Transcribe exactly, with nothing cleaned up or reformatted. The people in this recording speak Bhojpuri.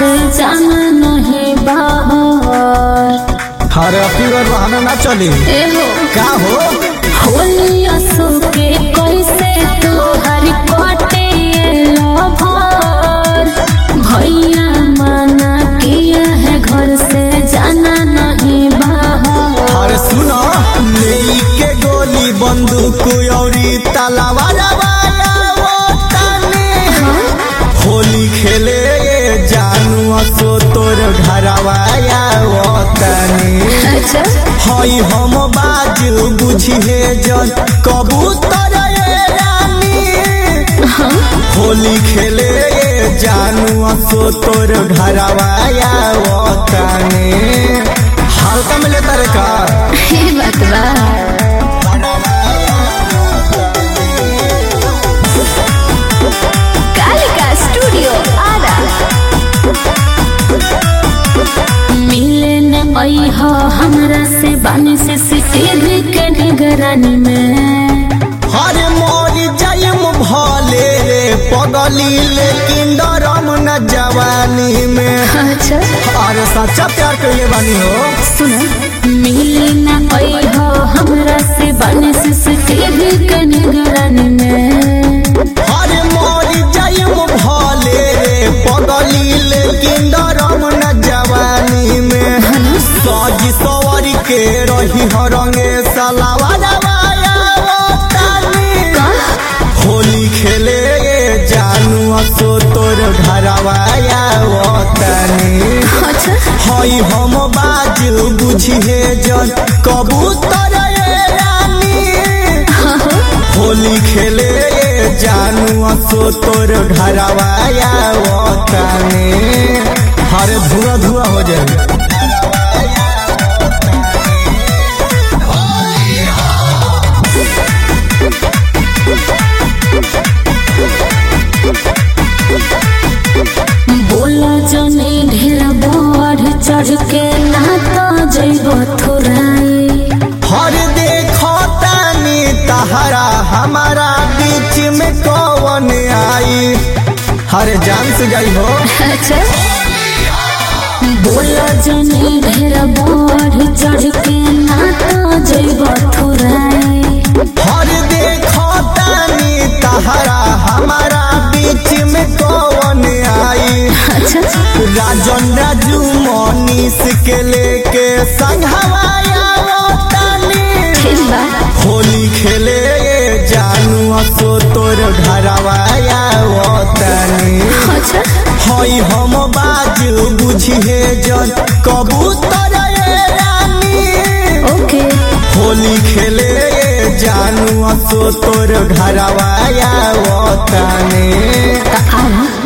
से जाना नहीं बाहर। हर अक्टूबर बहाना ना चली एहो का हो होली असो के कैसे तोहर कटे लभर। भैया मना किया है घर से जाना नहीं बाहर। अरे सुनो ले के गोली बंदूक औरी तलवार होली खेले जानू असो तोर घरवाया वतनी। अच्छा हई हम बाज बुझिए जन कबूतर रानी। होली खेले जानू असो तोर घरवाया वतनी। हल्का मिले तारे का ये बात बा। कालिका स्टूडियो आरा मिले न आई हो हमरा से बानी से सीटीवी के निगरानी में। हरे मोर जयम भले रे पगली लेकिन डरम न जवानी में। अच्छा अरे सच्चा प्यार कइले बानी हो सुनो मिले न आई हो हमरा से बानी से सीटीवी के निगरानी में। हरे मोर जयम भले रे पगली लेकिन डरम न जवानी में। सजी सवारी के रही हरंगे सलावा दवाया होली खेले जानू असो तोर घरवाया वतनी। अच्छा हई हम बाज बुझिए जन कबूतर रानी। होली खेले जानू असो तोर घरवाया वतनी। हरे धुआं धुआं हो जाए बोला जने ढेर बढ़ चढ़ के ना तो जइबो थोराई। हर देखो तानी तहरा हमारा बीच में कौन आई। हर जान से गई हो अच्छा बोला जने ढेर बढ़ चढ़ के ना तो जइबो थोराई। हर देखो तानी तहरा हमारा बीच में कौन आई। अच्छा राजन राजू मनीष के लेके संघवाया वतनी। ठीक बा होली खेले जानू असो तोर घरवाया वतनी। अच्छा हई हम बाज बुझिए जन कबूतर रानी। ओके होली खेले जानू असो तोर घरवाया वतनी। आ